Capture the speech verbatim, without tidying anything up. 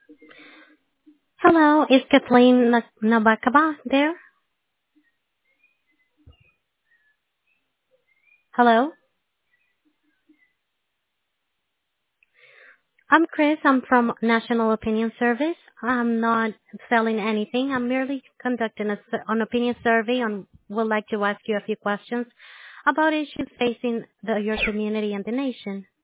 Hello, is Kathleen Na- Nabakaba there? Hello? I'm Chris. I'm from National Opinion Service. I'm not selling anything. I'm merely conducting a, s- an opinion survey and would like to ask you a few questions about issues facing the, your community and the nation.